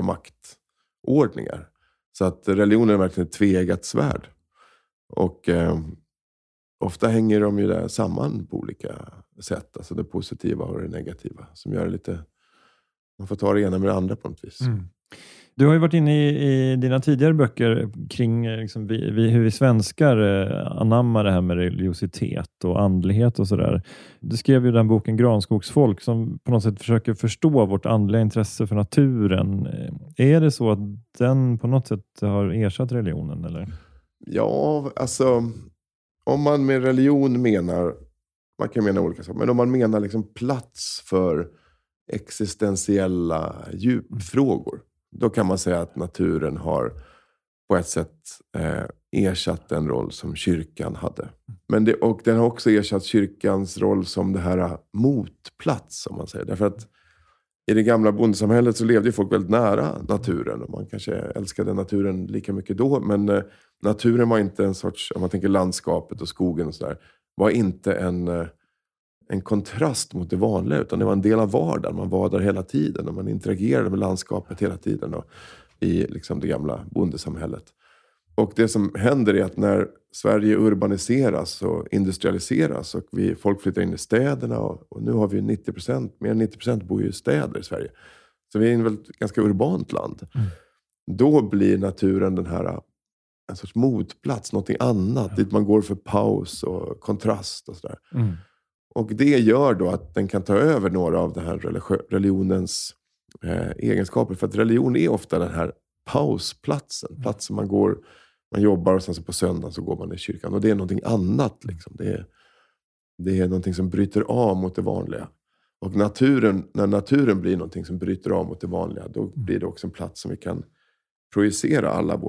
maktordningar. Så att religionen är verkligen ett tveeggat svärd. Och ofta hänger de ju där samman på olika sätt. Alltså det positiva och det negativa. Som gör det lite... Man får ta det ena med det andra på något vis. Du har ju varit inne i dina tidigare böcker kring liksom, hur vi svenskar anammar det här med religiositet och andlighet och sådär. Du skrev ju den boken Granskogsfolk som på något sätt försöker förstå vårt andliga intresse för naturen. Är det så att den på något sätt har ersatt religionen, eller? Ja, alltså om man med religion menar, man kan mena olika saker, men om man menar liksom plats för existentiella djupfrågor, då kan man säga att naturen har på ett sätt ersatt den roll som kyrkan hade. Och den har också ersatt kyrkans roll som det här motplats, som man säger. Därför att i det gamla bondesamhället så levde folk väldigt nära naturen. Och man kanske älskade naturen lika mycket då. Men naturen var inte en sorts, om man tänker landskapet och skogen och sådär, var inte en kontrast mot det vanliga, utan det var en del av vardagen. Man var där hela tiden och man interagerade med landskapet hela tiden och i liksom det gamla bondesamhället. Och det som händer är att när Sverige urbaniseras och industrialiseras och folk flyttar in i städerna och nu har vi mer än 90% bor ju i städer i Sverige. Så vi är ett ganska urbant land. Då blir naturen den här en sorts motplats, någonting annat, dit man går för paus och kontrast och sådär. Och det gör då att den kan ta över några av den här religionens egenskaper. För att religion är ofta den här pausplatsen. Platsen man går, man jobbar och sen så på söndagen så går man i kyrkan. Och det är någonting annat liksom. Det är någonting som bryter av mot det vanliga. Och när naturen blir någonting som bryter av mot det vanliga, då blir det också en plats som vi kan projicera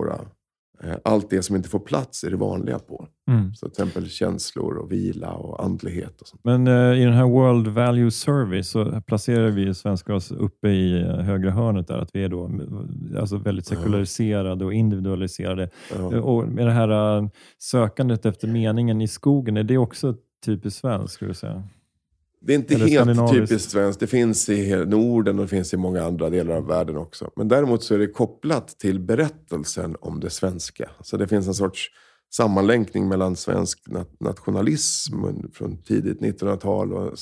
allt det som inte får plats i det vanliga på. Så till exempel känslor och vila och andlighet och sånt. Men i den här World Value Survey så placerar vi svenskar oss uppe i högra hörnet där, att vi är då alltså väldigt sekulariserade och individualiserade. Och med det här sökandet efter meningen i skogen, är det också typiskt svenskt, skulle jag säga? Det är inte helt typiskt svenskt. Det finns i Norden och det finns i många andra delar av världen också. Men däremot så är det kopplat till berättelsen om det svenska. Så det finns en sorts sammanlänkning mellan svensk nationalism från tidigt 1900-tal och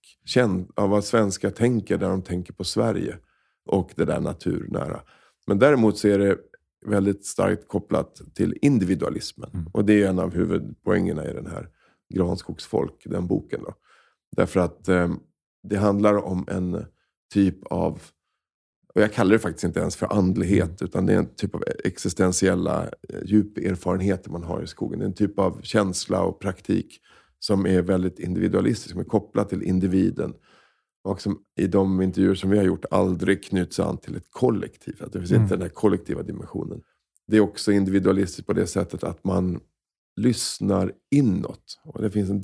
av vad svenskar tänker när de tänker på Sverige och det där naturnära. Men däremot så är det väldigt starkt kopplat till individualismen. Och det är en av huvudpoängerna i den här Granskogsfolk, den boken då. Därför att det handlar om en typ av, och jag kallar det faktiskt inte ens för andlighet, utan det är en typ av existentiella djuperfarenheter man har i skogen. Det är en typ av känsla och praktik som är väldigt individualistisk, som är kopplad till individen. Och som i de intervjuer som vi har gjort aldrig knyts an till ett kollektiv. Att det finns inte den här kollektiva dimensionen. Det är också individualistiskt på det sättet att man lyssnar inåt. Och det finns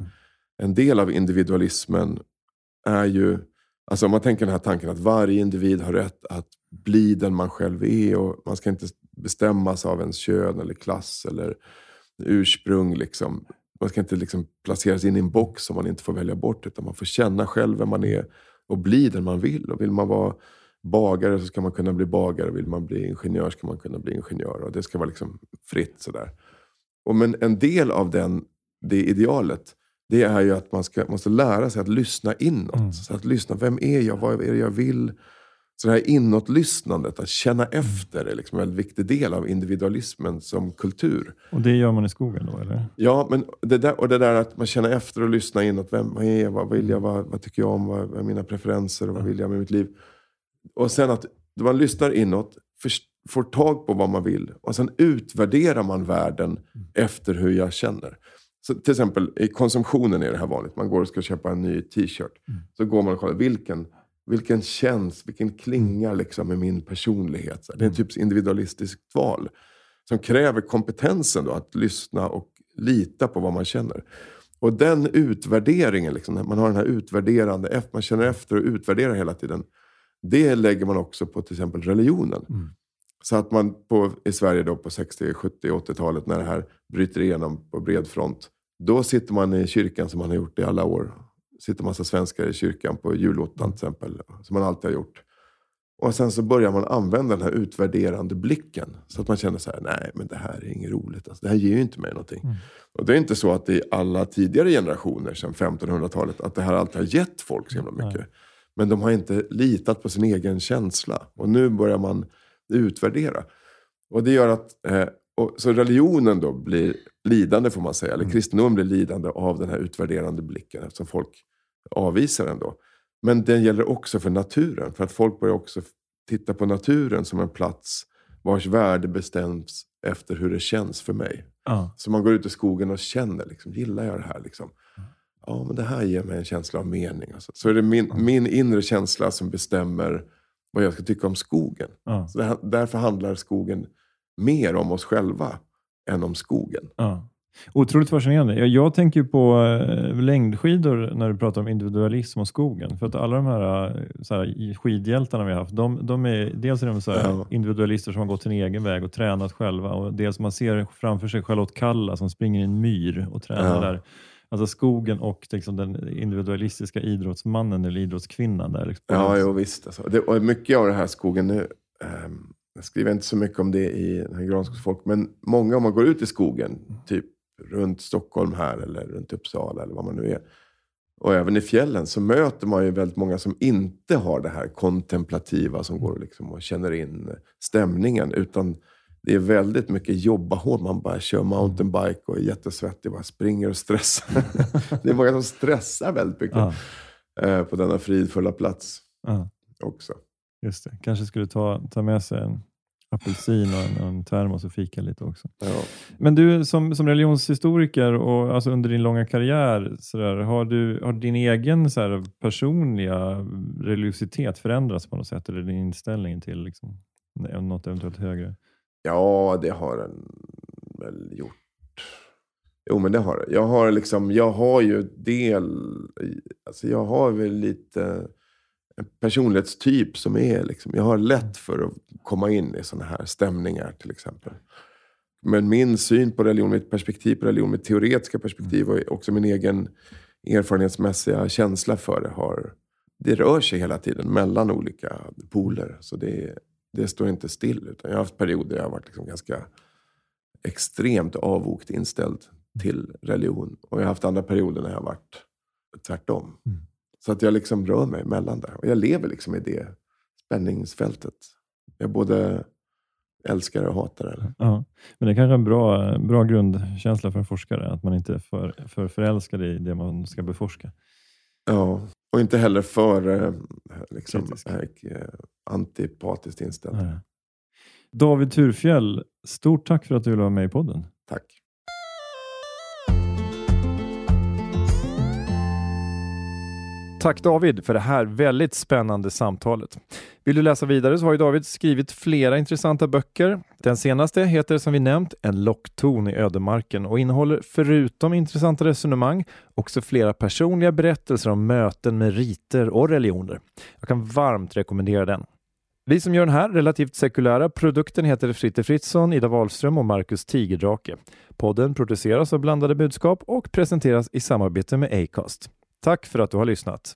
en del av individualismen är ju, alltså om man tänker den här tanken att varje individ har rätt att bli den man själv är, och man ska inte bestämmas av ens kön eller klass eller ursprung liksom. Man ska inte liksom placeras in i en box som man inte får välja bort, utan man får känna själv vem man är och bli den man vill. Och vill man vara bagare så ska man kunna bli bagare, vill man bli ingenjör ska man kunna bli ingenjör, och det ska vara liksom fritt sådär. Men en del av det idealet, det är ju att man måste lära sig att lyssna inåt. Så att lyssna, vem är jag, vad är det jag vill? Så det här inåtlyssnandet, att känna efter, är liksom en väldigt viktig del av individualismen som kultur. Och det gör man i skogen då, eller? Ja, men det där att man känner efter och lyssnar inåt. Vad är jag, vad vill jag, vad tycker jag om, vad är mina preferenser och vad vill jag med mitt liv? Och sen att man lyssnar inåt, får tag på vad man vill. Och sen utvärderar man världen efter hur jag känner. Så till exempel i konsumtionen är det här vanligt. Man går och ska köpa en ny t-shirt. Så går man och kollar vilken känns, vilken klingar liksom med min personlighet. Det är en typ individualistiskt val som kräver kompetensen då, att lyssna och lita på vad man känner. Och den utvärderingen, liksom, man har den här utvärderande, man känner efter och utvärderar hela tiden. Det lägger man också på till exempel religionen. Så att man i Sverige då på 60, 70, 80-talet när det här bryter igenom på bred front, då sitter man i kyrkan som man har gjort i alla år. Sitter massa svenskar i kyrkan på julottan till exempel, som man alltid har gjort. Och sen så börjar man använda den här utvärderande blicken. Så att man känner så här, nej men det här är inget roligt. Alltså, det här ger ju inte mig någonting. Och det är inte så att i alla tidigare generationer sedan 1500-talet att det här alltid har gett folk så himla mycket. Men de har inte litat på sin egen känsla. Och nu börjar man utvärdera. Och det gör att så religionen då blir lidande får man säga. Eller kristendomen blir lidande av den här utvärderande blicken. Eftersom folk avvisar den då. Men den gäller också för naturen. För att folk börjar också titta på naturen som en plats vars värde bestäms efter hur det känns för mig. Så man går ut i skogen och känner, liksom, gillar jag det här? Liksom? Ja, men det här ger mig en känsla av mening. Alltså. Så är det min inre känsla som bestämmer vad jag ska tycka om skogen. Så därför handlar skogen mer om oss själva än om skogen. Otroligt fascinerande. Jag tänker på längdskidor när du pratar om individualism och skogen. För att alla de här skidhjältarna vi har haft, de är dels är de så här individualister som har gått sin egen väg och tränat själva. Och dels man ser framför sig Charlotte Kalla som springer i en myr och tränar där. Alltså skogen och liksom den individualistiska idrottsmannen eller idrottskvinnan där. Ja, visst. Alltså. Och mycket av det här skogen nu... Jag skriver inte så mycket om det i den här Granskogsfolk. Men många, om man går ut i skogen, typ runt Stockholm här eller runt Uppsala eller vad man nu är. Och även i fjällen så möter man ju väldigt många som inte har det här kontemplativa som går liksom och känner in stämningen. Utan det är väldigt mycket jobba hårt. Man bara kör mountainbike och är jättesvettig. Bara springer och stressar. Det är många som stressar väldigt mycket på denna fridfulla plats också. Just det. Kanske skulle ta med sig en apelsin och en termos och fika lite också. Ja. Men du som religionshistoriker och alltså under din långa karriär så där, har din egen så här, personliga religiositet förändrats på något sätt? Eller din inställning till liksom, något eventuellt högre? Ja, det har den väl gjort. Jo, men det har det. Jag har ju jag har väl lite... en personlighetstyp som är liksom, jag har lätt för att komma in i såna här stämningar till exempel. Men min syn på religion, mitt perspektiv på religion, mitt teoretiska perspektiv och också min egen erfarenhetsmässiga känsla för det rör sig hela tiden mellan olika poler. Så det står inte still, utan jag har haft perioder där jag har varit liksom ganska extremt avvokt inställd till religion. Och jag har haft andra perioder när jag har varit tvärtom. Så att jag liksom rör mig mellan där. Och jag lever liksom i det spänningsfältet. Jag både älskar och hatar det. Ja, men det är kanske en bra grundkänsla för en forskare. Att man inte är för förälskad i det man ska beforska. Ja, och inte heller för liksom, antipatiskt inställd. Nej. David Thurfjell, stort tack för att du ville vara med i podden. Tack. Tack David för det här väldigt spännande samtalet. Vill du läsa vidare så har ju David skrivit flera intressanta böcker. Den senaste heter som vi nämnt En lockton i ödemarken och innehåller förutom intressanta resonemang också flera personliga berättelser om möten med riter och religioner. Jag kan varmt rekommendera den. Vi som gör den här relativt sekulära produkten heter Fritte Fritzson, Ida Wahlström och Marcus Tigerdrake. Podden produceras av Blandade budskap och presenteras i samarbete med Acast. Tack för att du har lyssnat.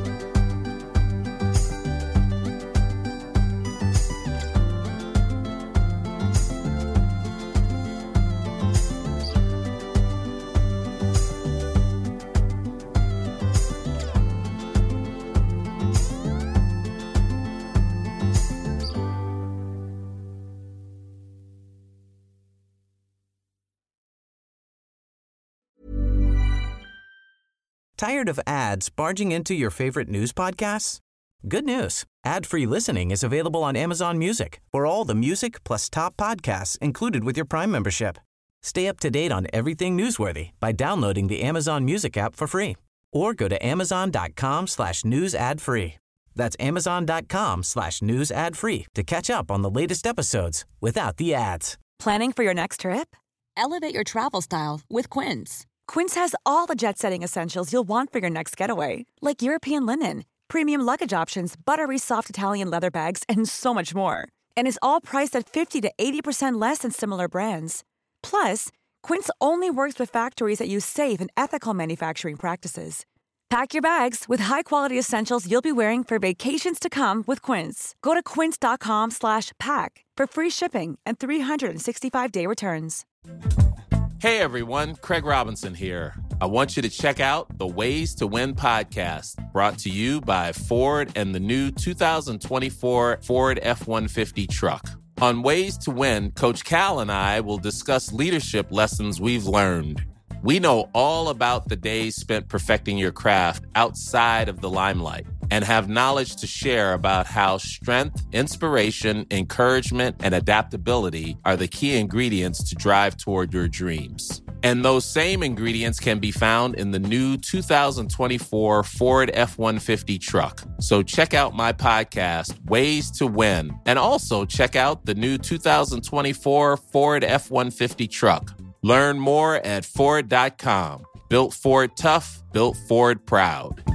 Tired of ads barging into your favorite news podcasts? Good news. Ad-free listening is available on Amazon Music for all the music plus top podcasts included with your Prime membership. Stay up to date on everything newsworthy by downloading the Amazon Music app for free or go to amazon.com/news ad free. That's amazon.com/news ad free to catch up on the latest episodes without the ads. Planning for your next trip? Elevate your travel style with Quince. Quince has all the jet-setting essentials you'll want for your next getaway, like European linen, premium luggage options, buttery soft Italian leather bags, and so much more. And is all priced at 50 to 80% less than similar brands. Plus, Quince only works with factories that use safe and ethical manufacturing practices. Pack your bags with high-quality essentials you'll be wearing for vacations to come with Quince. Go to quince.com/pack for free shipping and 365-day returns. Hey everyone, Craig Robinson here. I want you to check out the Ways to Win podcast, brought to you by Ford and the new 2024 Ford F-150 truck. On Ways to Win, Coach Cal and I will discuss leadership lessons we've learned. We know all about the days spent perfecting your craft outside of the limelight and have knowledge to share about how strength, inspiration, encouragement, and adaptability are the key ingredients to drive toward your dreams. And those same ingredients can be found in the new 2024 Ford F-150 truck. So check out my podcast, Ways to Win, and also check out the new 2024 Ford F-150 truck. Learn more at Ford.com. Built Ford tough, built Ford proud.